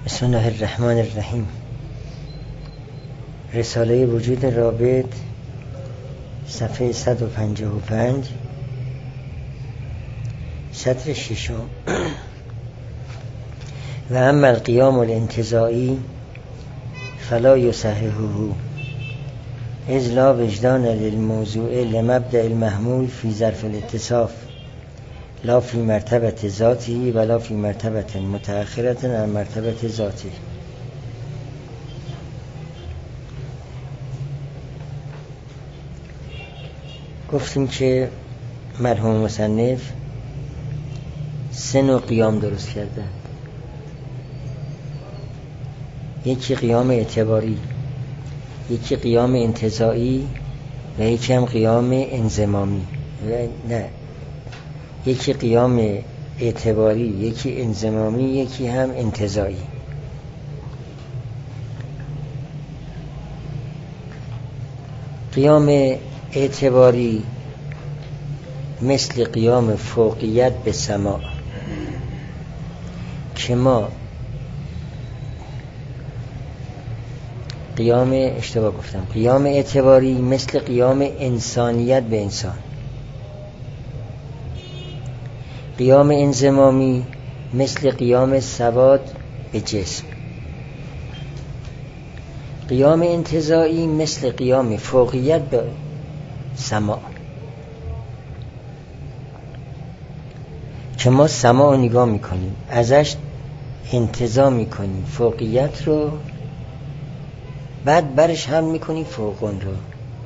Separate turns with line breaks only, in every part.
بسم الله الرحمن الرحیم. رساله وجود رابط، صفحه 155، سطر 6. و اما القیام الانتزاعی فلا یصححه اذ لا وجدان للموضوع لمبدأ المحمول فی ظرف الاتصاف لا فی مرتبة ذاتی ولا فی مرتبة متأخرة عن مرتبة ذاتی. گفتیم که مرحوم مصنف 3 نوع قیام درست کردن. یکی قیام اعتباری، یکی قیام انتزاعی و یکی هم قیام انضمامی. یکی قیام اعتباری، یکی انضمامی، یکی هم انتزاعی. قیام اعتباری مثل قیام فوقیت به سماع که ما قیام اعتباری مثل قیام انسانیت به انسان. قیام انضمامی مثل قیام سواد به جسم. قیام انتزاعی مثل قیام فوقیت به سماع که ما سماع رو نگاه میکنیم، ازش انتزاع میکنیم فوقیت رو، بعد برش هم میکنیم فوقون رو.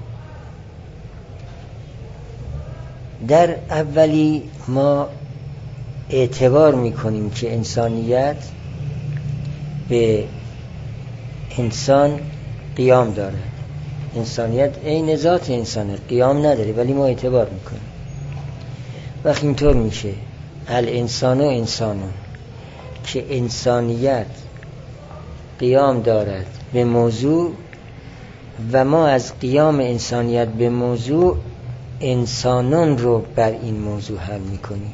در اولی ما اعتبار میکنیم که انسانیت به انسان قیام داره، انسانیت عین ذات انسانه، قیام نداره، ولی ما اعتبار میکنیم. وقتی اینطور میشه الانسان و انسانون که انسانیت قیام دارد به موضوع و ما از قیام انسانیت به موضوع انسانون رو بر این موضوع حل میکنیم.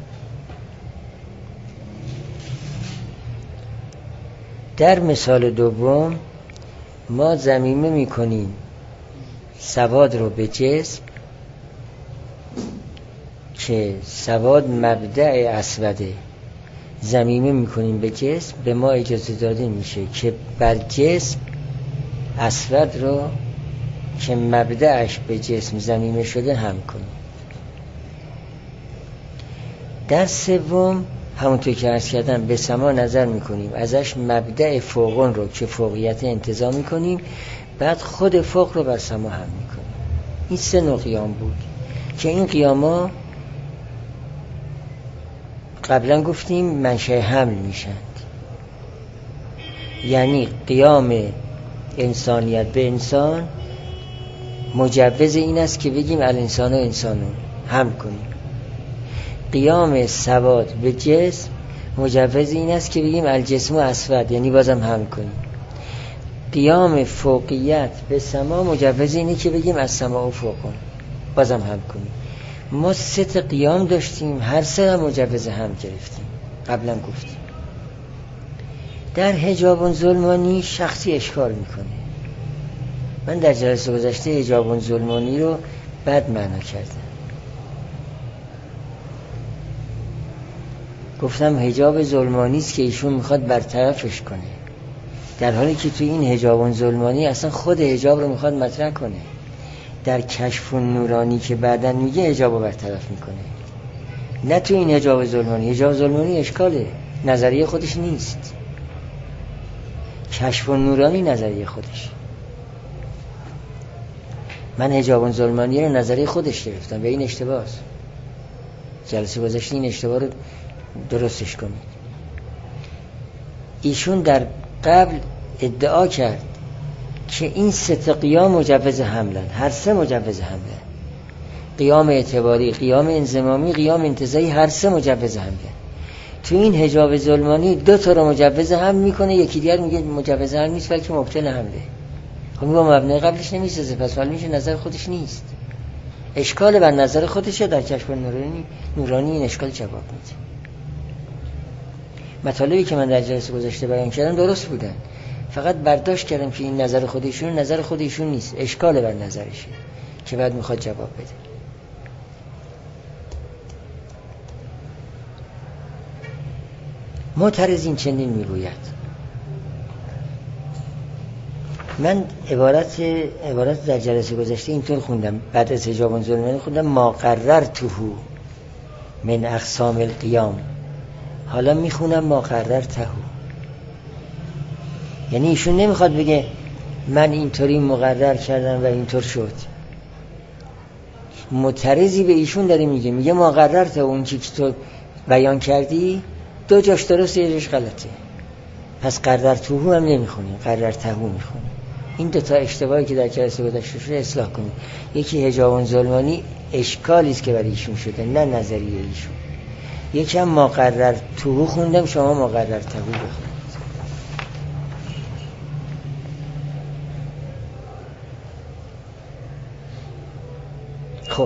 در مثال دوم ما ضمیمه میکنیم سواد رو به جسم که سواد مبدأ اسوده، ضمیمه میکنیم به جسم، به ما اجازه داده میشه که بر جسم اسود رو که مبدأش به جسم ضمیمه شده هم کنیم. در سوم همونطور که عرض کردم به سما نظر میکنیم، ازش مبدأ فوقون رو که فوقیت انتزاع میکنیم، بعد خود فوق رو بر سما هم میکنیم. این 3 نوع قیام بود که این قیاما قبلا گفتیم منشأ حمل میشند. یعنی قیام انسانیت به انسان مجوز این است که بگیم الانسان و انسانون حمل کنیم. قیام سواد به جسم مجوز این است که بگیم الجسم و اسود، یعنی بازم حمل کنیم. قیام فوقیت به سما مجوز اینه که بگیم از سما و فوقون، بازم حمل کنیم. ما 3 قیام داشتیم، هر 3 مجوز هم گرفتیم. قبلا گفتیم در حجاب ظلمانی شخصی اشکال میکنه. من در جلسه گذشته حجاب ظلمانی رو بد معنا کردم. گفتم حجاب ظلمانی است که ایشون میخواد برطرفش کنه، در حالی که توی این حجاب ظلمانی اصلا خود حجاب رو میخواد مطرح کنه. در کشف نورانی که بعداً میگه حجاب رو برطرف میکنه، نه توی این حجاب ظلمانی. حجاب ظلمانی اشکاله، نظریه خودش نیست. کشف نورانی نظریه خودش. من حجاب ظلمانی رو نظریه خودش گرفتم، به این اشتباه است. جلسه گذشته این اشتباه رو درستش کنید. ایشون در قبل ادعا کرد که این 3 قیام مجوز حملن، هر 3 مجوز حملن. قیام اعتباری، قیام انضمامی، قیام انتزاعی، هر 3 مجوز حملن. تو این حجاب ظلمانی 2 تا رو مجوز حمل میکنه، یکی دیگر میگه مجوز حمل نیست بلکه مبطل حمله. خب با مبنای قبلش نمیسازه، پس معلوم میشه نظر خودش نیست. اشکال بر نظر خودشه. در کشف نورانی این اشکال جواب میده. مطالبی که من در جلسه گذشته بیان کردم درست بودن، فقط برداشت کردم که این نظر خودشون نظر خودشون نیست، اشکال بر نظرشه که بعد میخواد جواب بده. معترض این چنین میگوید. من عبارت در جلسه گذشته اینطور خوندم، بعد از حجاب ظلمانی خوندم ما قررته من اقسام القیام، حالا میخونم ما قررته. یعنی ایشون نمیخواد بگه من اینطوری مقرر کردم و اینطور شد. معترضی به ایشون داره میگه ما قررته، اون چیزی که تو بیان کردی دو جاش درسته یه جاش غلطه، پس قررته هم نمیخونی، قررته میخونی. این دوتا اشتباهی که در جلسه گذشته شده اصلاح کنید. یکی حجاب ظلمانی اشکالی است که برای ایشون شده، نه نظریه ایشون. یکی هم مقرر تو خوندم، شما مقرر تو بخونید. خب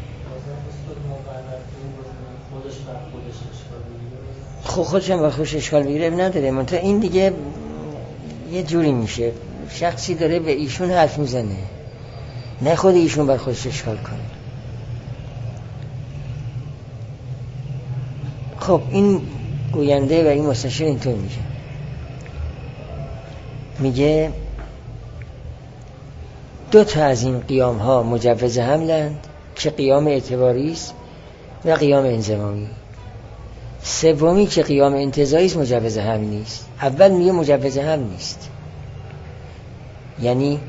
خودش هم با خودش اشکال میگیره نداره، منتها این دیگه یه جوری میشه شخصی داره به ایشون حرف میزنه، نه خود ایشون بر خودش اشکال کنه. خب این گوینده و این مستشار اینطور میگه دو تا از این قیام ها مجوز حملند که قیام اعتباری است و قیام انضمامی. سومی که قیام انتزاعی است مجوز حمل نیست. اول میگه مجوز حمل نیست، یعنی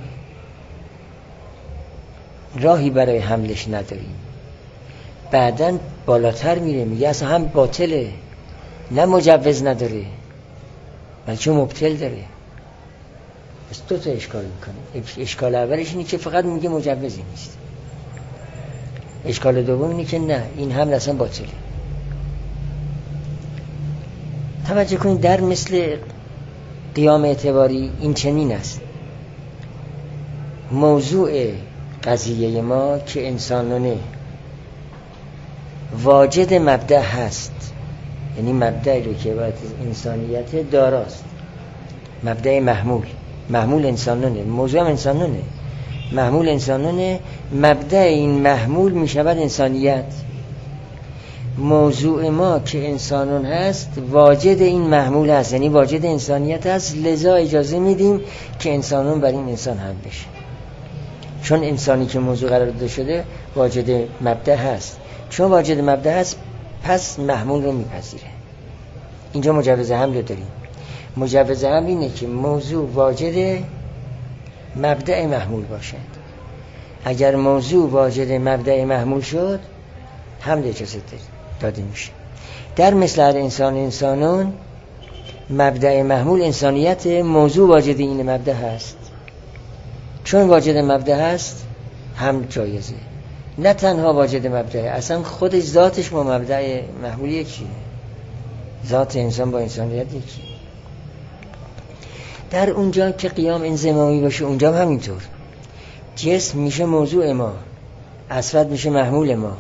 راهی برای حملش نداریم. بعدن بالاتر میره میگه اصلا هم باطله، نه مجوز نداره بلکه مبطل داره. پس دو تا اشکال میکنه. اشکال اولش اینه که فقط میگه مجوزی نیست. اشکال دوم اینه که نه، این حمل اصلا باطله. توجه کنید در مثل قیام اعتباری این چنین است. موضوع قضیه ما که انسانانه واجد مبدأ هست، یعنی مبدأی رو که باید انسانیت داراست، مبدأ محمول انسانانه، موضوع هم انسانانه، محمول انسانانه، مبدأ این محمول می شود انسانیت. موضوع ما که انسانون هست واجد این محمول هست، یعنی واجد انسانیت هست، لذا اجازه میدیم که انسانون بر این انسان هم بشه. چون انسانی که موضوع قرار داده شده واجد مبدأ هست، چون واجد مبدأ هست پس محمول رو میپذیره. اینجا مجوز حمل داریم. مجوز حمل اینه که موضوع واجد مبدأ محمول باشد. اگر موضوع واجد مبدأ محمول شد حمل اجازه داده میشه. در مثل انسانون مبدأ محمول انسانیت، موضوع واجد این مبدأ هست. چون واجد مبدأ هست حمل جایزه. نه تنها واجد مبدأ، اصلا خودش ذاتش با مبدأ محمول یکیه. ذات انسان با انسانیت یکی. در اونجا که قیام انضمامی باشه اونجا هم همینطور. جسم میشه موضوع ما، اصفت میشه محمول ما.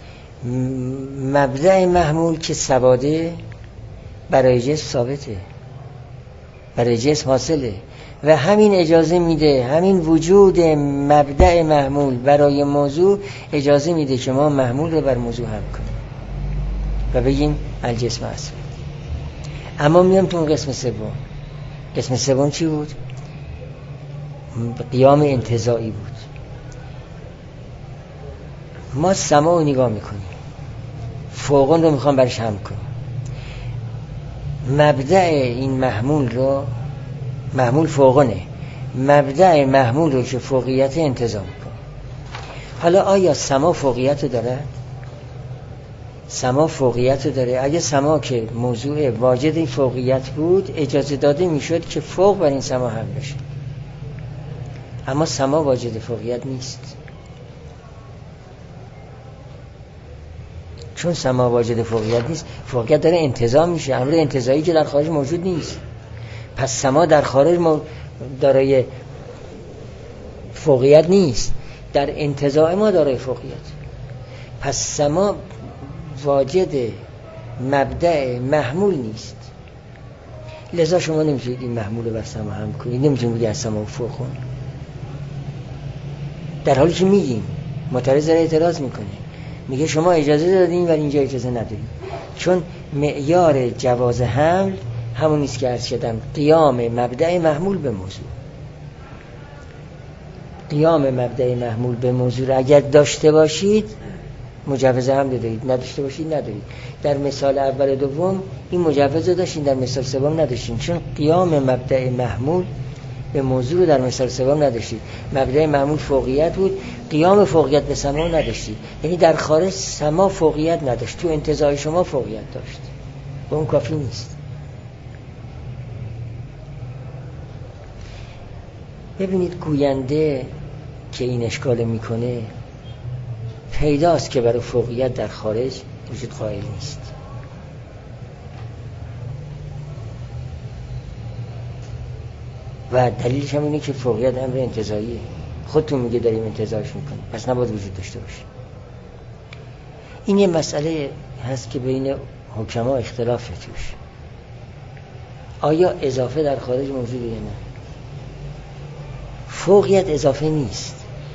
مبدأ محمول که ثباته برای جسم ثابته، برای جسم حاصله و همین اجازه میده، همین وجود مبدأ محمول برای موضوع اجازه میده که ما محمول رو بر موضوع هم کنیم و بگیم الجسم اصفت. اما میام تو اون قسم سوم. قسم سوم چی بود؟ قیام انتزاعی بود. ما سما رو نگاه میکنیم، فوقون رو میخوام برش هم کنیم. مبدأ این محمول رو، محمول فوقونه، مبدأ محمول رو که فوقیت انتزاع میکنه. حالا آیا سما فوقیت رو داره؟ سما فوقیت رو داره. اگه سما که موضوع واجد فوقیت بود اجازه داده میشد که فوق بر این سما هم بشه. اما سما واجد فوقیت نیست. چون سما واجد فوقیت نیست، فوقیت داره انتزاع میشه، امر انتزاعی که در خارج موجود نیست. پس سما در خارج دارای فوقیت نیست، در انتزاع ما دارای فوقیت. پس سما واجد مبدأ محمول نیست. لذا شما نمیتونید این محمول رو بر سما هم کنید، نمیتونید بگید از سما فوق کن، در حالی که میگیم معترض داره اعتراض میکنه، میگه شما اجازه دادین ولی اینجا اجازه ندارید. چون معیار جواز حمل همون نیست که عرض کردم، قیام مبدأ محمول به موضوع. قیام مبدأ محمول به موضوع را اگر داشته باشید مجوز حمل دارید، نداشته باشید ندارید. در مثال اول دوم این مجوز رو داشتین، در مثال سوم نداشتین، چون قیام مبدأ محمول به موضوع رو در مثال سوم نداشتید. مبدأ محمول فوقیت بود، قیام فوقیت به سما نداشتید. یعنی در خارج سما فوقیت نداشت، تو انتزاع شما فوقیت داشت، و اون کافی نیست. ببینید گوینده که این اشکال میکنه پیداست که برای فوقیت در خارج وجود قائل نیست. و دلیلش هم اینه که فوقیت امر انتزاعیه، خودتون میگه داریم انتزاعش میکنیم، پس نباید وجود داشته باشه. این یه مسئله هست که بین حکما اختلافه توش، آیا اضافه در خارج موجوده یا نه؟ فوقیت اضافه نیست،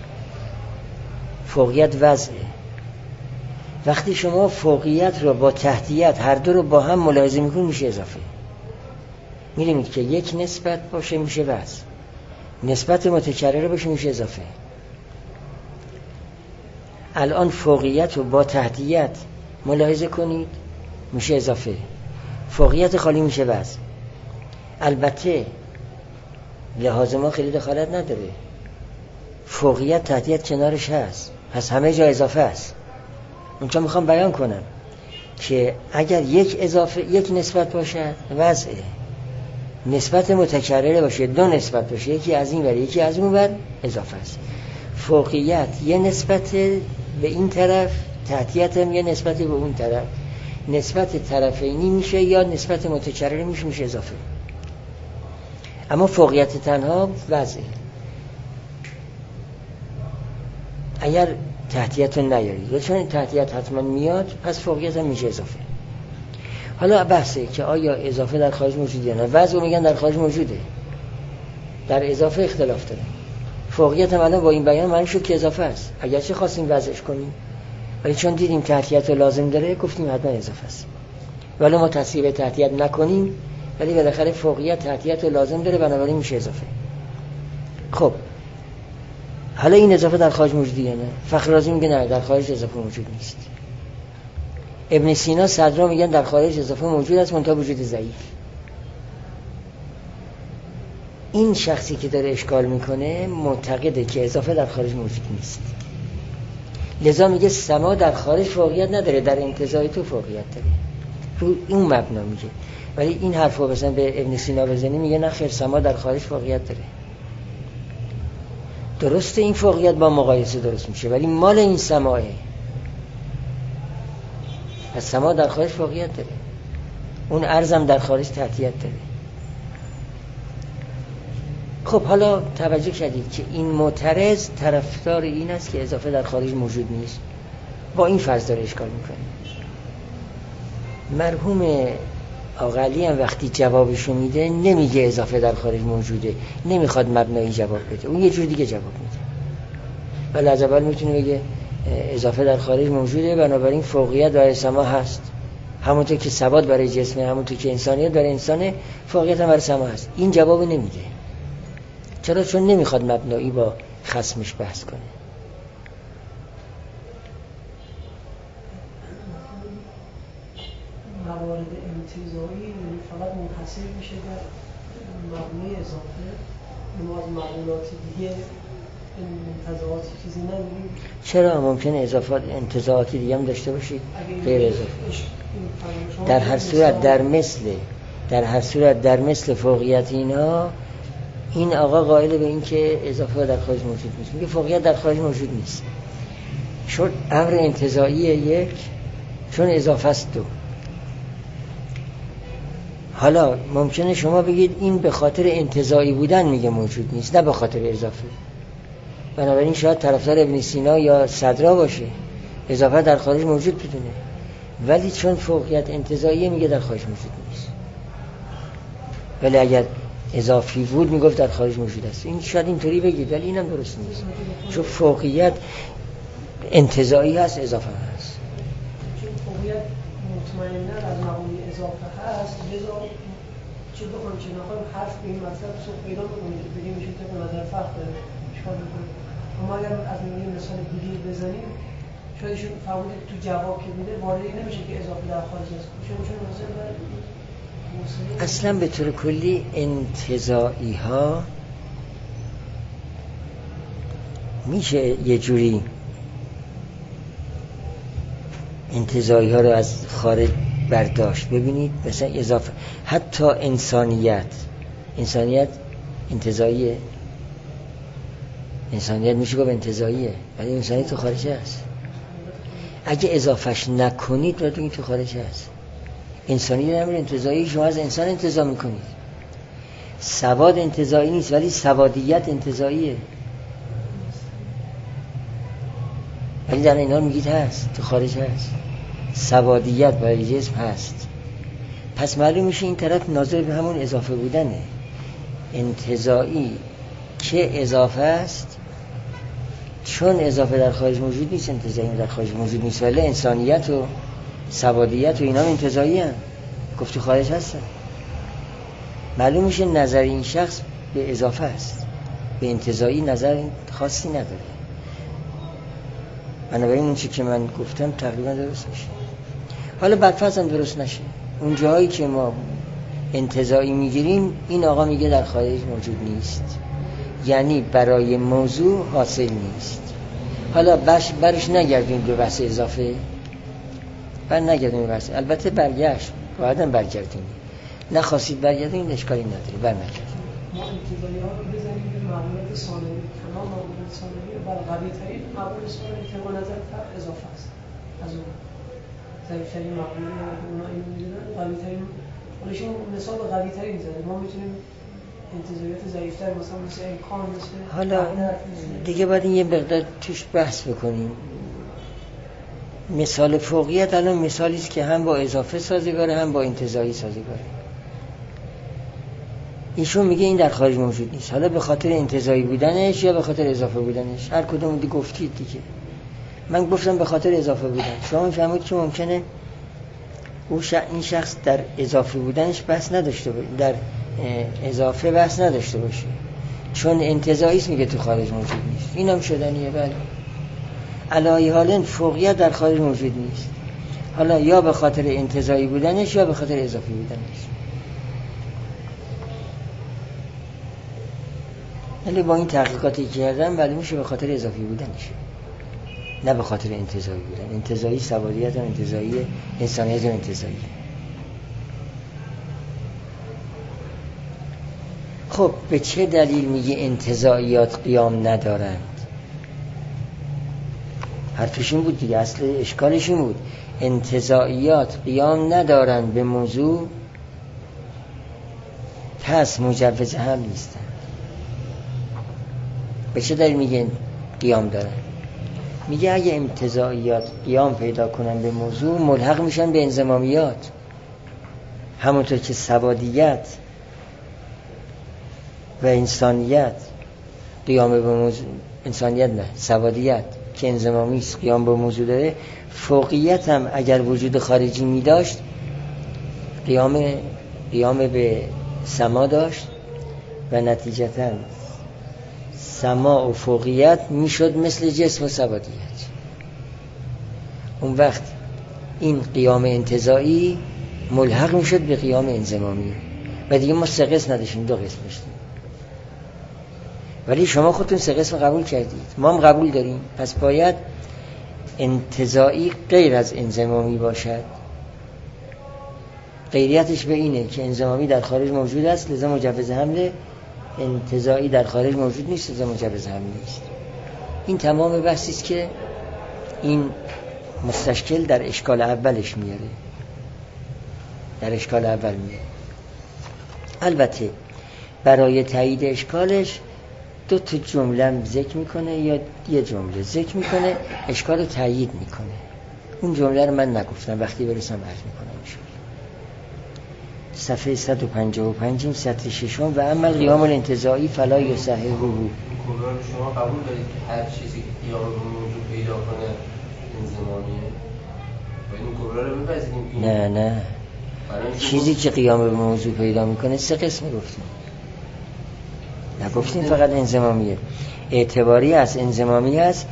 فوقیت وضعه. وقتی شما فوقیت رو با تحتیت هر دو رو با هم ملاحظه میکنید میشه اضافه. می‌بینید که یک نسبت باشه میشه وضع، نسبت متکرره باشه میشه اضافه. الان فوقیت رو با تحتیت ملاحظه کنید میشه اضافه، فوقیت خالی میشه وضع. البته لحاظ ما خیلی دخالت نداره، فوقیت تحتیت کنارش هست، پس همه جا اضافه است. اونجا میخوام بیان کنم که اگر یک اضافه یک نسبت باشد وضعه، نسبت متکرره باشه دو نسبت باشه، یکی از این ور یکی از اون ور، اضافه است. فوقیت یه نسبت به این طرف، تحتیت هم یه نسبت به اون طرف، نسبت طرفینی میشه یا نسبت متکرره میشه اضافه. اما فوقیت تنها وضعه. اگر تحتیت رو نیارید و چون تحتیت حتما میاد پس فوقیت هم میشه اضافه. حالا بحثه که آیا اضافه در خارج موجوده یا نه. وضع میگن در خارج موجوده، در اضافه اختلاف داره. فوقیت هم الان با این بیان معنی شد که اضافه است، اگرچه خواستیم وضعش کنیم ولی چون دیدیم تحتیت رو لازم داره گفتیم حتما اضافه است. ولی ما تصحیح تحتیت نکنیم ولی بالاخره فوقیت تحتیت رو لازم داره، بنابراین میشه اضافه. خب حالا این اضافه در خارج موجوده یا نه؟ فخر رازی میگه نه، در خارج اضافه موجود نیست. ابن سینا، صدرا میگن در خارج اضافه موجود است، منتها وجود ضعیف. این شخصی که داره اشکال میکنه معتقده که اضافه در خارج موجود نیست، لذا میگه سما در خارج فوقیت نداره، در انتزاع تو فوقیت داره. رو اون مبنا میگه. ولی این حرفو مثلا به ابن سینا بزنی میگه نه خیر، سما در خارج فوقیت داره. درسته این فوقیت با مقایسه درست میشه ولی مال این سماه، پس سما در خارج فوقیت داره، اون ارزم در خارج تحتیت داره. خب حالا توجه کردید که این معترض طرفدار این است که اضافه در خارج موجود نیست، با این فرض داره اشکال میکنه. مرحوم آقلی هم وقتی جوابشو میده نمیگه اضافه در خارج موجوده، نمیخواد مبنایی جواب بده، اون یه جور دیگه جواب میده. ولی از اول میتونه بگه اضافه در خارج موجوده، بنابراین فوقیت برای سما هست، همونطور که ثبات برای جسمه، همونطور که انسانیت برای انسانه، فوقیت هم برای سما هست. این جواب نمیده. چرا؟ چون نمیخواد مبنایی با خصمش بحث کنه.
موارد انتزاعی فقط منحصر میشه در مبنای اضافه، ما از معلومات دیگه انتزاعاتی چیزی نداریم.
چرا؟ ممکنه اضافات انتزاعاتی دیگه هم داشته باشید غیر اضافه. در هر صورت در مثل فوقیت اینا، این آقا قائل به این که اضافه در خارج موجود نیست، میگه فوقیت در خارج موجود نیست، چون امر انتزاعی یک، چون اضافه است دو. حالا ممکنه شما بگید این به خاطر انتزاعی بودن میگه موجود نیست، نه به خاطر اضافه. بنابراین شاید طرفدار ابن سینا یا صدرا باشه، اضافه در خارج موجود بدونه، ولی چون فوقیت انتزاعی میگه در خارج موجود نیست. ولی اگر اضافی بود میگفت در خارج موجود است. این شاید اینطوری بگید ولی اینم درست نیست، چون فوقیت انتزاعی هست، اضافه هست.
چون فوقیت مطمئناً از مقام اضافه هست، لذا چه بخوایم چه نخوایم حرف به این مطلب صبح پیدا بکنیم که بگیم میشه طبق نظر فرق داره اشکال میکنه. اما اگر از این مثال دیگه بزنیم شاید ایشون فرمودید تو جواب که میده واردی نمیشه که اضافه در خارج است، چون
اصلا به طور کلی انتزاعی ها میشه یه جوری انتزاعی ها رو از خارج برداشت. ببینید مثلا اضافه، حتی انسانیت انتزاعیه، انسانیت میشه گفت انتزاعیه، ولی انسانیت تو خارج هست. اگه اضافهش نکنید باید بگید تو خارج هست. انسانیت امر انتزاعی، شما از انسان انتزاع میکنید. سواد انتزاعی نیست ولی سوادیت انتزاعیه، ولی در این حال میگید هست، تو خارج هست. سوادیت برای جسم هست. پس معلوم میشه این طرف ناظر به همون اضافه بودنه. انتزاعی که اضافه است، چون اضافه در خارج موجود نیست، انتزاعی در خارج موجود نیست، ولی انسانیت و سوادیت و اینا انتزاعی هم گفت تو خارج هستن. معلوم میشه نظر این شخص به اضافه است، به انتزاعی نظر خاصی نداره. بنابراین اون چی که من گفتم تقریبا درست میشه. حالا بدفرض هم درست نشه، اون جایی که ما انتزاعی میگیریم این آقا میگه در خارج موجود نیست، یعنی برای موضوع حاصل نیست. حالا برش نگردیم به بحث اضافه، نگردیم به بحث، البته برگشت باید برگردیم، نخواستید برگردیم اشکالی نداره، برنگردیم.
ما انتزاعی ها رو بزنیم به معمولات ثانوی، تمام معمولات ثانوی و قوی ترین معمول ثانوی که با نظر فرق اضافه است. از اون ضعیف‌ترین معمولی که اونا اینو میدونن قوی ترین، حالا مثال قوی ترین زده، ما میتونیم انتزاعیات ضعیف‌تر مثل امکان، مثل
حالا دیگه باید یه مقدار توش بحث بکنیم. مثال فوقیت الان مثالی است که هم با اضافه سازگاره هم با انتزاعی سازگاره. ایشون میگه این در خارج موجود نیست، حالا به خاطر انتزاعی بودنش یا به خاطر اضافه بودنش، هر کدوم دیگه گفتید دیگه. من گفتم به خاطر اضافه بودن، شما میفهمید که ممکنه این شخص در اضافه بودنش بحث نداشته باشه، در اضافه بحث نداشته باشه، چون انتزاعی است میگه تو خارج موجود نیست. اینم شدنیه. بله، علای حالن فوقیت در خارج موجود نیست، حالا یا به خاطر انتزاعی بودنش یا به خاطر اضافی بودنش. ولی با این تحقیقاتی که کردم معلوم میشه به خاطر اضافی بودنشه، نه به خاطر انتزاعی بودن. انتزاعی سوادیت و انتزاعی انسانیت و انتزاعی. خب به چه دلیل میگه انتزاعیات قیام ندارند؟ حرفشون بود دیگه، اصل اشکالشون بود انتزاعیات قیام ندارند به موضوع، پس مجوز هم نیستن. به چه دلیل میگه قیام دارن؟ میگه اگه انتزاعیات قیام پیدا کنن به موضوع ملحق میشن به انضمامیات، همونطور که سوادیت و انسانیت قیام به موضوع، انسانیت نه سوادیت که انضمامی است قیام به موضوع داره، فوقیت هم اگر وجود خارجی می داشت قیام به سما داشت و نتیجتاً سما و فوقیت می شد مثل جسم و سوادیت. اون وقت این قیام انتزاعی ملحق می شد به قیام انضمامی و دیگه ما 3 قسم نداشتیم، 2 قسم داشتیم. ولی شما خودتون 3 قسم قبول کردید، ما هم قبول داریم، پس باید انتزاعی غیر از انضمامی باشد. غیریتش به اینه که انضمامی در خارج موجود است لذا مجوز حمله، انتزاعی در خارج موجود نیست لذا مجوز حمله نیست. این تمام بحثی است که این مستشکل در اشکال اولش میاره، در اشکال اول میاره. البته برای تایید اشکالش 2 جمله ذکر میکنه یا یه جمله ذکر میکنه، اشکال رو تایید میکنه. اون جمله رو من نگفتم، وقتی برسم عرض میکنم. صفحه 155 سطر 6 و اما القیام الانتزاعی فلا یصححه.
کبرا شما قبول دارید که هر چیزی که قیام به موضوع پیدا کنه انضمامیه؟ باید این کبرا رو بپذیریم؟
نه چیزی که قیام به موضوع پیدا میکنه 3 قسم گفتیم، نگفتیم فقط انضمامیه. اعتباری است، انضمامی است،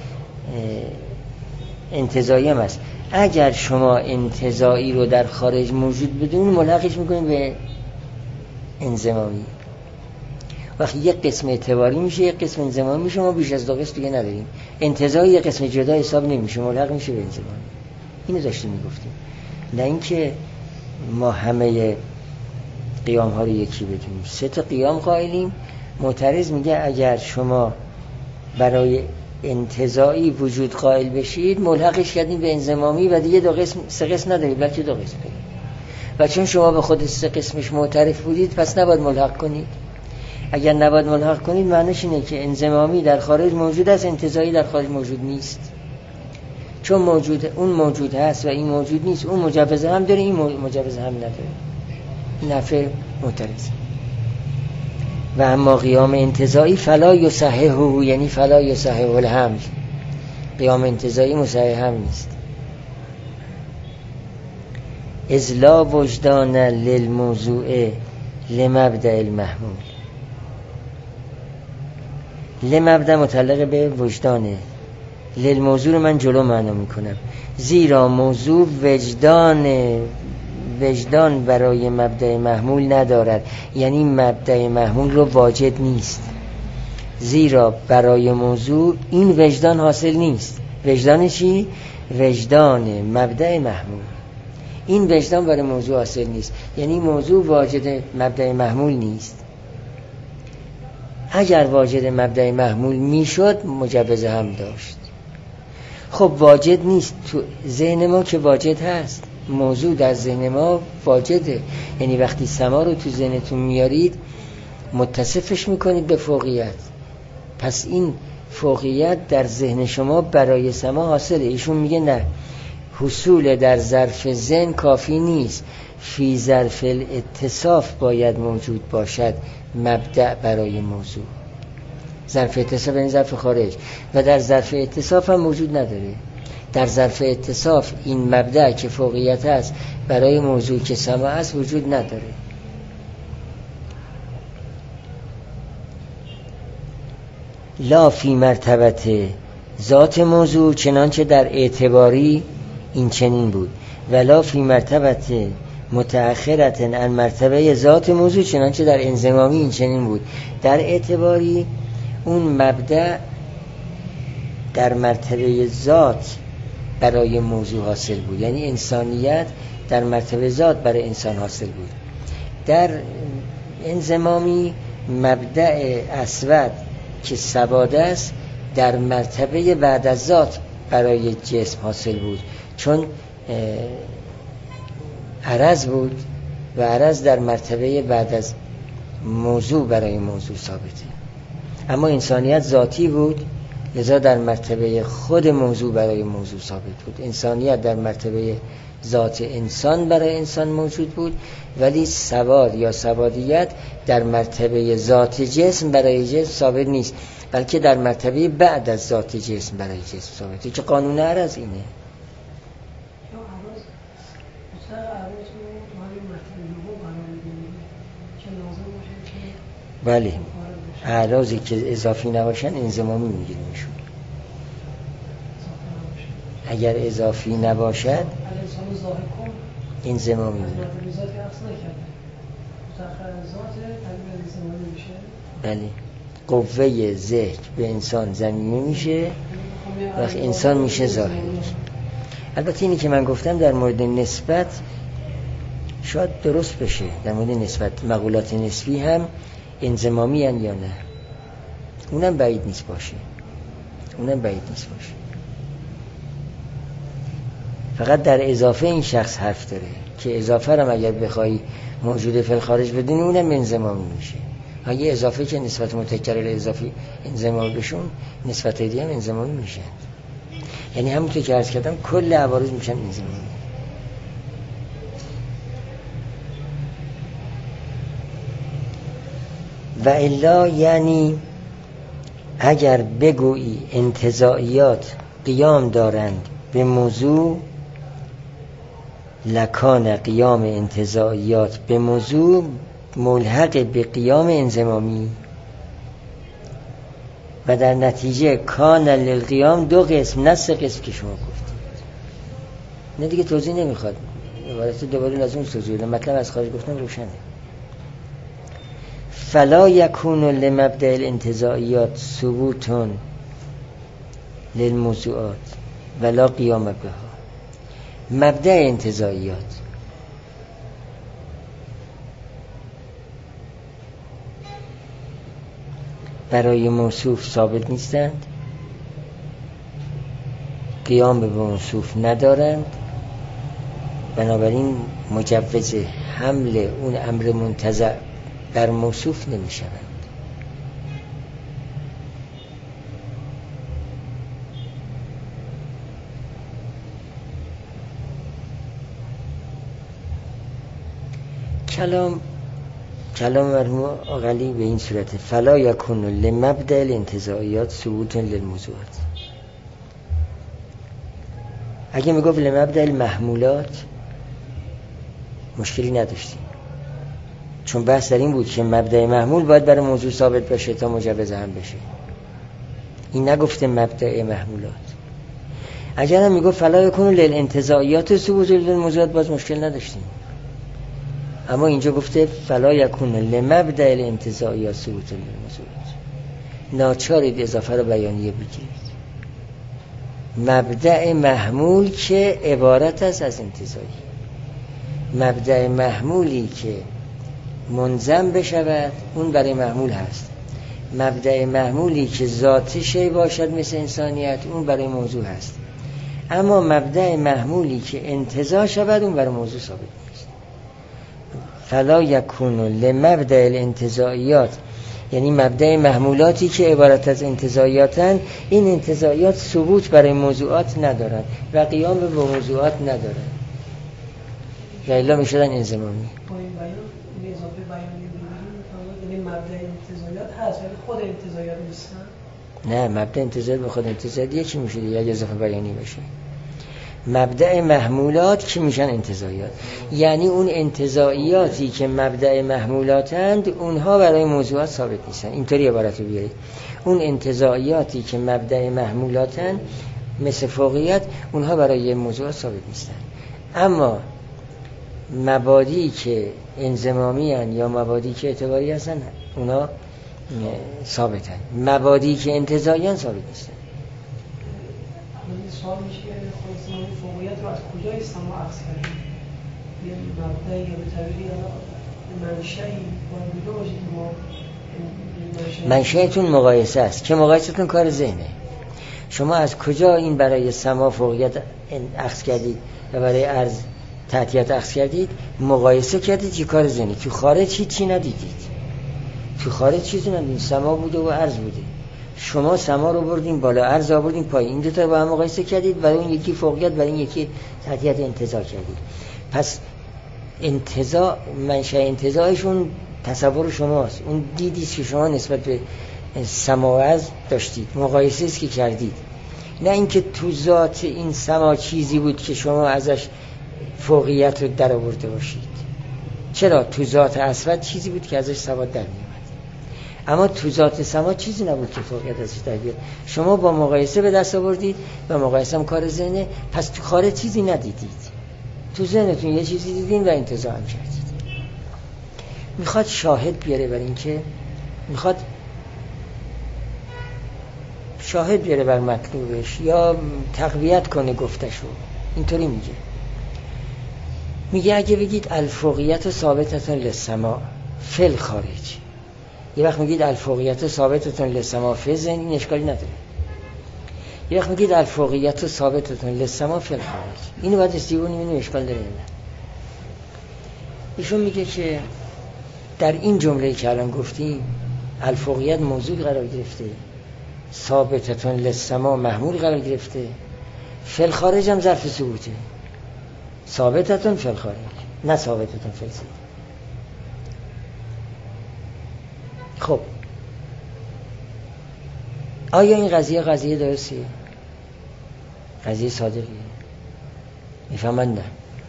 انتزاعی هم است. اگر شما انتزاعی رو در خارج موجود بدون ملحقش میکنید به انضمامی. وقتی یک قسم اعتباری میشه یک قسم انضمامی میشه، ما بیش از 2 قسم دیگه نداریم. انتزاعی یک قسم جدا حساب نمیشه، ملحق میشه به انضمامی. اینو داشتیم میگفتیم، نه اینکه ما همه قیام ها رو یکی بدونیم. 3 تا قیام قائلیم. معترض میگه اگر شما برای انتزاعی وجود قائل بشید ملحقش کردیم به انضمامی و دیگه 3 قسم ندارید بلکه 2 قسم دارید. و چون شما به خود 3 قسمش معترف بودید پس نباید ملحق کنید. اگر نباید ملحق کنید معنیش اینه که انضمامی در خارج موجود است، انتزاعی در خارج موجود نیست. چون اون موجود هست و این موجود نیست، اون مجوز هم داره این مجوز هم نداره. این نفع معترض. و اما قیام انتزاعی فلا یصححه، یعنی فلا یصححه الحمل. قیام انتزاعی مصحح هم نیست. اذ لا وجدان للموضوع لمبدأ المحمول. لمبدأ متعلق به وجدانه، للموضوع رو من جلو معنا میکنم. زیرا موضوع وجدان برای مبدأ محمول ندارد، یعنی مبدأ محمول رو واجد نیست. زیرا برای موضوع این وجدان حاصل نیست. وجدان چی؟ وجدان مبدأ محمول. این وجدان برای موضوع حاصل نیست، یعنی موضوع واجد مبدأ محمول نیست. اگر واجد مبدأ محمول میشد مجوز هم داشت. خب واجد نیست، تو ذهن ما که واجد هست. موضوع در ذهن ما واجده، یعنی وقتی سما رو تو ذهنتون میارید متصفش میکنید به فوقیت. پس این فوقیت در ذهن شما برای سما حاصله. ایشون میگه نه، حصول در ظرف ذهن کافی نیست، فی ظرف الاتصاف باید موجود باشد مبدأ برای موضوع. ظرف اتصاف یعنی ظرف خارج، و در ظرف اتصاف هم موجود نداره. در ظرف اتصاف این مبدأ که فوقیت است برای موضوع که سما است وجود نداره. لا فی مرتبت ذات موضوع چنانچه در اعتباری این چنین بود، ولا فی مرتبت متأخرت عن مرتبه ذات موضوع چنانچه در انضمامی این چنین بود. در اعتباری اون مبدأ در مرتبه ذات برای موضوع حاصل بود، یعنی انسانیت در مرتبه ذات برای انسان حاصل بود. در انضمامی مبدأ اسود که سواد است در مرتبه بعد از ذات برای جسم حاصل بود، چون عرض بود و عرض در مرتبه بعد از موضوع برای موضوع ثابته. اما انسانیت ذاتی بود، لذا در مرتبه خود موضوع برای موضوع ثابت بود. انسانیت در مرتبه ذات انسان برای انسان موجود بود، ولی سواد یا سوادیت در مرتبه ذات جسم برای جسم ثابت نیست، بلکه در مرتبه بعد از ذات جسم برای جسم ثابته، که قانون عرض اینه. بله، اعراضی که اضافی نباشن انضمامی میگیریمشون. اگر اضافی نباشد انضمامی میگیریم. بله، قوه ذهن به انسان ضمیمه میشه، وقت انسان میشه ظاهری. البته اینی که من گفتم در مورد نسبت شاید درست بشه، در مورد نسبت مقولات نسبی هم انضمامی هن یا نه، اونم بعید نیست باشه. فقط در اضافه این شخص حرف داره که اضافه رو اگر بخوای موجود فی الخارج بدونی اونم انضمامی میشه. اگه اضافه که نسبت متکرر اضافی انضمامی بشون، نسبت دیگه هم انضمامی میشه. یعنی همونطور که عرض کردم کل عوارض میشن انضمامی. و الا یعنی اگر بگویی انتزاعیات قیام دارند به موضوع، لکان قیام انتزاعیات به موضوع ملحق به قیام انضمامی و در نتیجه کان للقیام دو قسم، نه سه قسم که شما گفتید. نه دیگه توضیح نمیخواد، عبارت دوباره لازم توضیح، مطلب از خارج گفتم روشنه. فلا یکون لمبدأ الانتزاعیات ثبوت للموضوعات ولا قیام بها. مبدأ انتزاعیات برای موصوف ثابت نیستند، قیام به موصوف ندارند، بنابراین مجوز حمل اون امر منتزع بر موصوف نمی شوند. کلام مرحوم عقلی به این صورته: فلا یکون لمبدأ الانتزاعیات ثبوت للموضوعات. اگه میگفت لمبدأ المحمولات مشکلی نداشتیم، چون بحث در این بود که مبدأ محمول باید برای موضوع ثابت باشه تا مجوز هم بشه. این نگفته مبدأ محمولات. اگر هم میگفت فلا یکون للانتزاعیات ثبوت للموضوعات باز مشکل نداشتیم، اما اینجا گفته فلا یکون لمبدأ الانتزاعیات ثبوت للموضوعات. ناچارید اضافه رو بیانیه بگیرید. مبدأ محمول که عبارت است از انتزاعی، مبدأ محمولی که منظم بشود اون برای محمول هست، مبدأ محمولی که ذات شی باشد مثل انسانیت اون برای موضوع هست، اما مبدأ محمولی که انتزاع شود اون برای موضوع ثابت نیست. فلا یکون لمبدأ الانتزاعیات یعنی مبدأ محمولاتی که عبارت از انتزاعیاتن، این انتزاعیات ثبوت برای موضوعات ندارند و قیام به موضوعات ندارند و الا می شدن انضمامی.
اضافه بیانی بگیریم مبدأ انتزاعیات هست ولی خود انتزاعیات نیستن.
نه، مبدأ انتزاعیات به خود انتزاعیات یکی میشه دیگه اگه اضافه بیانی بشه. مبدأ محمولات که میشن انتزاعیات، یعنی اون انتزاعیاتی که مبدأ محمولاتند اونها برای موضوعات ثابت نیستن. اینطوری عبارت رو بیارید: اون انتزاعیاتی که مبدأ محمولاتند مثل فوقیت اونها برای موضوعات ثابت نیستن، اما مبادی که انضمامی هستند یا مبادی که اعتباری هستند اونا ثابتن، مبادی که انتزاعی هستند ثابت نیستن.
سوال میشه که خود فوقیت رو از کجای سما اخذ کردیم؟ یه مبدأ یا به تعبیری منشأی باید بوده باشه که ما
منشأتون مقایسه است که مقایستون کار ذهنه. شما از کجا این برای سما فوقیت اخذ کردید و برای عرض تحتیت اخذ کردید؟ مقایسه کردید که کار ذهنی. تو خارج چی ندیدید، تو خارج چیزی ندیدید، سما بوده و عرض بوده. شما سما رو بردین بالا، عرض آوردین پایین، این دو تا با هم مقایسه کردید، برای اون یکی فوقیت برای این یکی تحتیت انتزاع کردید. پس انتزاع، منشأ انتزاعشون تصور شماست، اون دیدی که شما نسبت به سما و عرض داشتید، مقایسه است که کردید، نه اینکه تو ذات این سما چیزی بود که شما ازش فوقیت رو در آورده باشید. چرا؟ تو ذات اسود چیزی بود که ازش سواد در میاد، اما تو ذات سما چیزی نبود که فوقیت ازش در بیاد. شما با مقایسه به دست آوردید و مقایسه هم کار ذهنه، پس تو خارج چیزی ندیدید، تو ذهنتون یه چیزی دیدین و انتزاع هم کردید. میخواد شاهد بیاره بر این که میخواد شاهد بیاره بر مطلوبش یا تقویت کنه گفتشو. اینطوری میگه اگه بگید الفوقیت ثابتتون للسما فی الخارج، یه وقت میگید الفوقیت ثابتتون للسما فی الذهن، این اشکالی نداره. یه وقت میگید الفوقیت ثابتتون للسما فی الخارج، اینو باید استیبونیم، اینو اشکال داره. ایشون میگه که در این جمله که الان گفتیم الفوقیت موضوع قرار گرفته، ثابتتون للسما محمول قرار گرفته، فی الخارج هم ظرف ثبوته، ثابتتون فی الخارج نه ثابتتون فی الذهن. خب آیا این قضیه درستیه؟ قضیه صادقیه؟ میفهمن نه.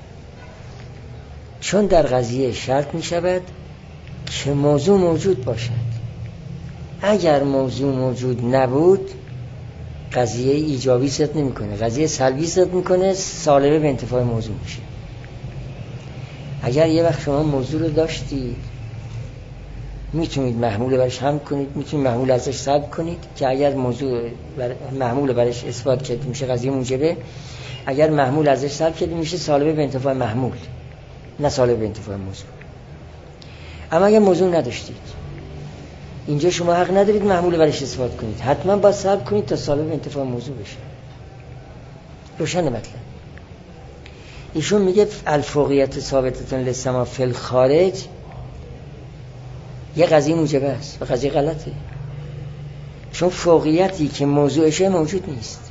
چون در قضیه شرط میشود که موضوع موجود باشد. اگر موضوع موجود نبود قضیه ایجابی صدق نمیکنه، قضیه سلبی صدق میکنه، سالبه به انتفاع موضوع میشه. اگر یه وقت شما موضوع رو داشتید میتونید محمول برش حمل کنید، میتونید محمول ازش سلب کنید که اگر موضوع محمول برش اثبات کرده میشه قضیه موجبه، اگر محمول ازش سلب کرده میشه سالبه به انتفاع محمول، نه سالبه به انتفاع موضوع. اما اگر موضوع نداشتید اینجا شما حق ندارید محمول برش اثبات کنید، حتما باید سلب کنید تا سالبه به انتفاع موضوع بشه. روشن مطلب. ایشون میگه الفوقیت ثابتتون للسما فی الخارج یه قضیه موجبه است و قضیه غلطه، چون فوقیتی که موضوعشه موجود نیست.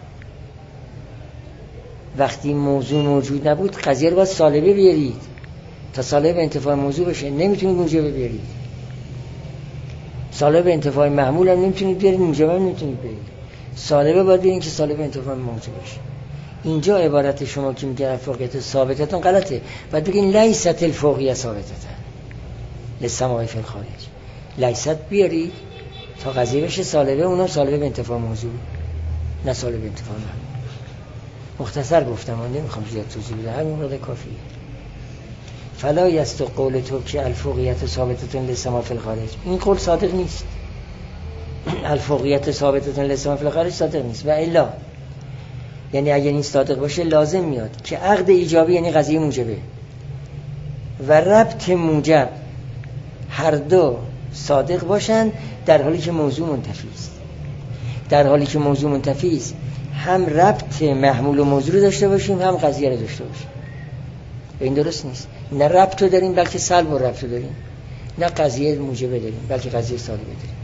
وقتی موضوع موجود نبود قضیه رو باید سالبه بیارید تا سالبه به انتفاع موضوع بشه، نمیتونید موجبه بیارید. سالبه به انتفاع محمول هم نمیتونید بیارید، موجبه هم نمیتونید بیارید. سالبه باید بیارید که سالبه به انتفاع موضوع بشه. اینجا عبارت شما که میگه الفوقیت ثابتتون غلطه، باید بگین لیست الفوقیه ثابتتون للسماء فی الخارج. لیست بیارید تا قضیه بشه سالبه، اونم سالبه به انتفاع موضوع، نه سالبه به انتفاع محمول. مختصر گفتم، من نمیخوام زیاد توضیح بدم، همین مقدار کافیه. فلا یستو قول تو که الفوقیت ثابتتون للسماء فی الخارج، این قول صادق نیست. الفوقیت ثابتتون للسماء فی الخارج صادق نیست. و الا یعنی اگر این صادق باشه لازم میاد که عقد ایجابی یعنی قضیه موجبه و ربط موجب هر دو صادق باشن در حالی که موضوع منتفی است. در حالی که موضوع منتفی است هم ربط محمول و موضوع رو داشته باشیم هم قضیه رو داشته باشیم. این درست نیست. نه ربط رو داریم بلکه سلب و ربط رو داریم، نه قضیه موجبه داریم بلکه قضیه سالبه داریم.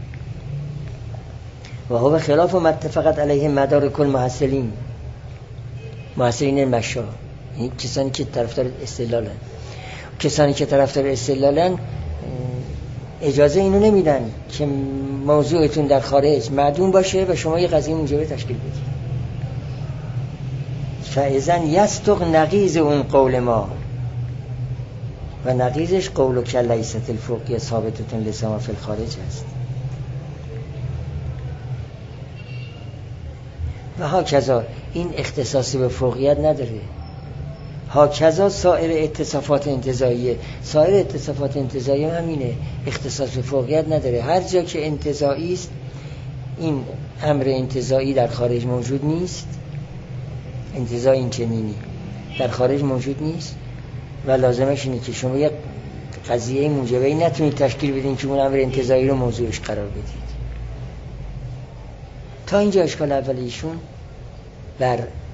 و هو خلاف ما اتفقت علیه مدارک المحصلین، محصلین مشا، این کسانی که طرفدار استدلالن. کسانی که طرفدار استدلالن اجازه اینو نمیدن که موضوعتون در خارج معدوم باشه و شما یه قضیه موجبه تشکیل بدید. فاذن یستق نقیض اون قول ما، و نقیضش قول که لیست الفوقیه ثابتتون للسماء فی الخارج است. و هاکذا این اختصاصی به فوقیت نداره. هاکذا سایر اتصافات انتزاعیه، سایر اتصافات انتزاعیه همینه، اختصاص به فوقیت نداره. هر جا که انتزاعی است این امر انتزاعی در خارج موجود نیست، انتزاع این چنینی در خارج موجود نیست و لازمش اینه که شما یک قضیه موجبه‌ای نتونید تشکیل بدین که اون امر انتزاعی رو موضوعش قرار بدید. تا اینجا اشکال اولیشون بر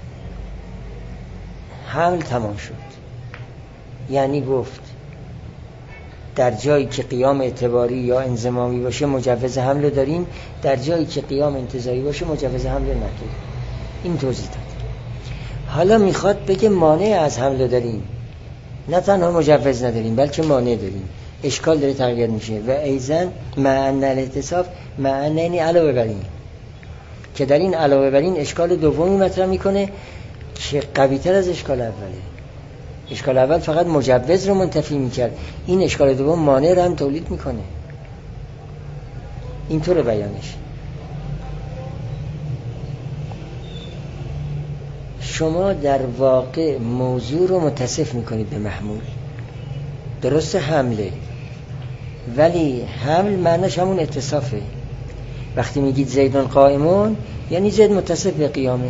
حمل تمام شد. یعنی گفت در جایی که قیام اعتباری یا انضمامی باشه مجوز حمل داریم، در جایی که قیام انتزاعی باشه مجوز حمل نداریم. این توضیح داد. حالا میخواد بگه مانع از حمل داریم، نه تنها مجوز نداریم بلکه مانع داریم. اشکال داره تغییر میشه. و ایزن معنی الاتصاف معنی علاوه بر این، که در این علاوه بر این اشکال دومی مطرح میکنه که قوی تر از اشکال اوله. اشکال اول فقط مجوز رو منتفی میکرد، این اشکال دوم مانع رو هم تولید میکنه. اینطور بیانش. شما در واقع موضوع رو متصف میکنید به محمول، درست حمله، ولی حمل معناش همون اتصافه. وقتی میگید زیدون قائمون یعنی زید متصف به قیامه،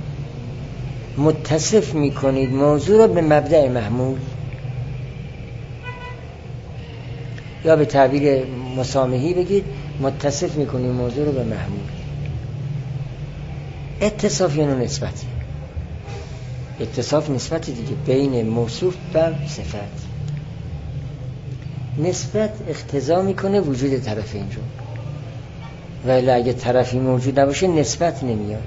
متصف میکنید موضوع رو به مبدأ محمول، یا به تعبیر مسامحی بگید متصف میکنید موضوع رو به محمول. اتصاف یعنی نسبتی، اتصاف نسبتی دیگه بین موصوف و صفت. نسبت اقتضا میکنه وجود طرفین رو، ولی اگه طرفی موجود نباشه نسبت نمیاد.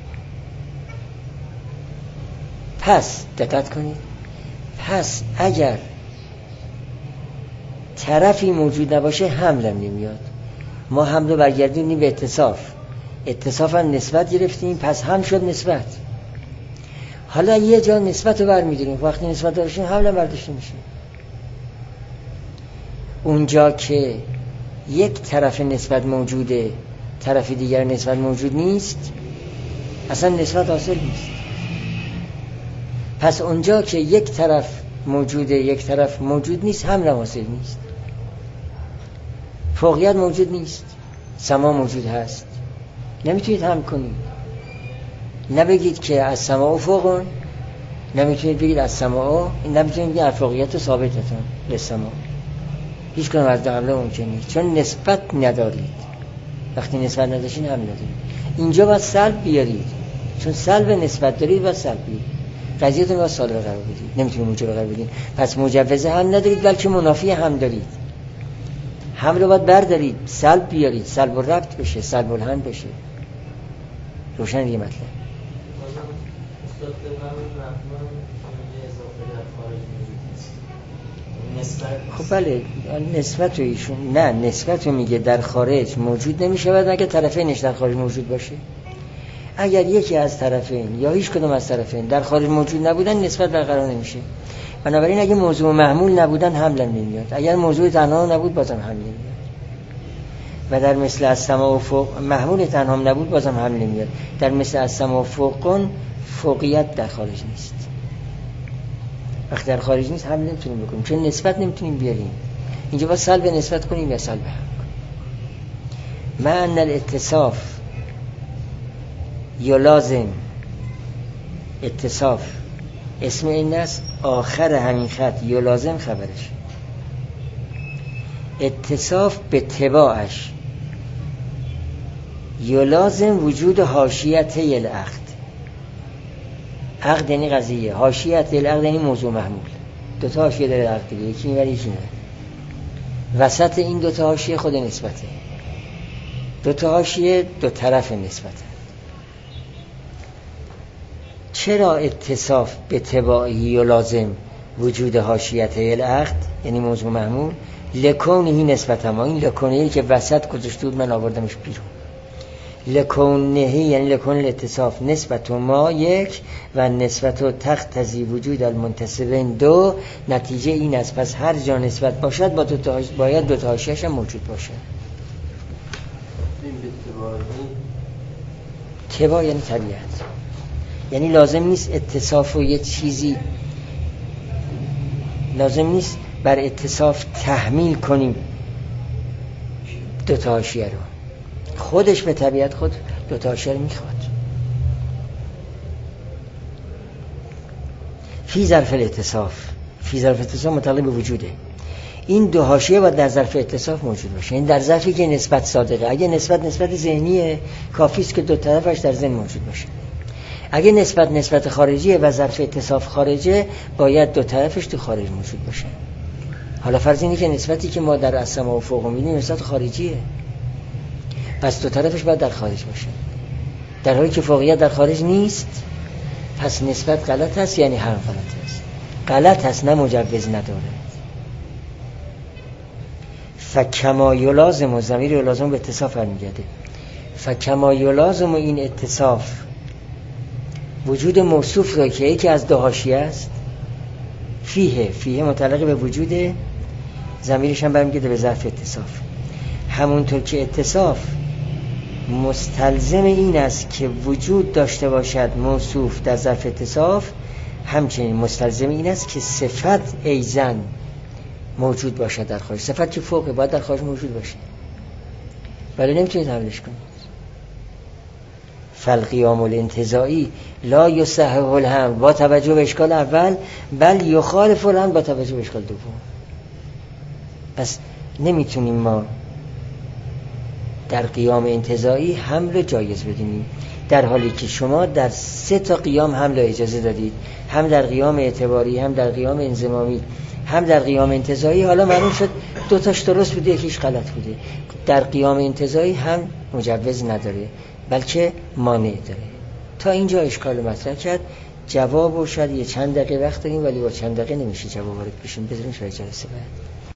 پس دقت کنید، پس اگر طرفی موجود نباشه حملم نمیاد. ما هم رو برگردونیم به اتصاف هم نسبت گرفتیم، پس هم شد نسبت. حالا یه جا نسبت رو برمی‌داریم، وقتی نسبت داشتیم حمل برداشته میشه. اونجا که یک طرف نسبت موجوده، طرف دیگر نسبت موجود نیست، اصلا نسبت حاصل نیست. پس اونجا که یک طرف موجوده یک طرف موجود نیست، حمل حاصل نیست. فوقیت موجود نیست، سما موجود هست، نمیتونید حمل کنید. نبگید که از سما فوقون، نمیتونید بگید از سما، نمیتونید بگید از فوقیت ثابتتون لسما. هیچ کنم از قبل ممکن نیست، چون نسبت ندارید. وقتی نسبت نداشتین حمل ندارید. اینجا باید سلب بیارید، چون سلب نسبت دارید باید سلب بیارید. قضیهتون باید سالب قرار بدید، نمیتونید موجب قرار بدید. پس مجوز هم ندارید، بلکه منافی هم دارید. هم رو باید بردارید، سلب بیارید، سلب و ربط بشه، سلب و الهند بشه. روشن دیگه مطلب. خب بله، نسبت رو ایشون نه، نسبت رو میگه در خارج موجود نمیشود مگر طرفینش در خارج موجود باشه. اگر یکی از طرفین یا هیچ کدوم از طرفین در خارج موجود نبودن، نسبت برقرار نمیشه. بنابراین اگه موضوع محمول نبودن حمل نمیاد، اگر موضوع تنها نبود بازم حمل نمیاد. و در مثل از سما و فوق محمول تنها نبود بازم حمل نمیاد. در مثل از سما و فوقون فوقیت در خارج نیست. وقتی در خارج نیست حمل نمیتونیم بکنیم، چون نسبت نمیتونیم بیاریم. اینجا با سلب نسبت کنیم یا سلب هم کنیم. معنی الاتصاف یا لازم اتصاف اسم این است، آخر همین خط یا لازم خبرش. اتصاف به تباعش یا لازم وجود حاشیت العقد. عقد یعنی قضیه، حاشیت العقد یعنی موضوع محمول. دو تا حاشیه داره عقد دیگه، یکی اینور یکی اینور. وسط این دو تا حاشیه خود نسبته. دو تا حاشیه دو طرف نسبته. چرا اتصاف به تباعی و لازم وجود حاشیت العقد یعنی موضوع محمول؟ لکونهی نسبت ما، این لکونهی که وسط گذاشته بود من آوردمش بیرون. لکونهی یعنی لکون الاتصاف نسبت ما یک و نسبت تقتضی وجود المنتصبین دو. نتیجه این است پس هر جا نسبت باشد باید دو تا حاشیه‌اش هم موجود باشه. تبا یعنی طبیعت، یعنی لازم نیست اتصاف و یه چیزی، لازم نیست بر اتصاف تحمیل کنیم دو تا حاشیه رو. خودش به طبیعت خود دو تا حاشیه رو میخواد. فی ظرف الاتصاف، فی ظرف اتصاف متعلق به وجوده. این دو حاشیه باید در ظرف اتصاف موجود باشه، این در ظرفی که نسبت صادقه. اگه نسبت ذهنیه کافی است که دو طرفش در ذهن موجود باشه. اگه نسبت خارجیه و ظرف اتصاف خارجه، باید دو طرفش تو خارج موجود باشه. حالا فرض اینه که نسبتی که ما در السما و فوق می‌بینیم نسبت خارجیه، پس دو طرفش باید در خارج باشه. در حالی که فوقیت در خارج نیست، پس نسبت غلط است، یعنی هم غلط است. غلط است، نه مجوز نداره. فکما یلازم و ضمیر یلازم به اتصاف برمیگرده. فکما یلازم و این اتصاف وجود موصوف را که یکی از دو حاشیه است، فیه متعلق به وجود، ضمیرش هم برمیگرده به ظرف اتصاف. همونطور که اتصاف مستلزم این است که وجود داشته باشد موصوف در ظرف اتصاف، همچنین مستلزم این است که صفت ایزن موجود باشد در خارج. صفت که فوقه باید در خارج موجود باشه، ولی نمیتونید حملش کنید. فالقیام الانتزاعی لا یصحح الحمل با توجه به اشکال اول، بل یخالف الحمل با توجه به اشکال دوم. پس نمیتونیم ما در قیام انتزاعی حمل جایز بدونیم، در حالی که شما در 3 تا قیام حمل اجازه دادید، هم در قیام اعتباری، هم در قیام انضمامی، هم در قیام انتزاعی. حالا معلوم شد 2 تاش درست بوده یکیش غلط بوده. در قیام انتزاعی هم مجوز نداره بلکه مانع داره. تا اینجا اشکال مطرح کرد. جواب و شاید یه چند دقیقه وقت داریم، ولی با چند دقیقه نمیشه جواب وارد بشیم، بذاریم شاید جلسه بعد.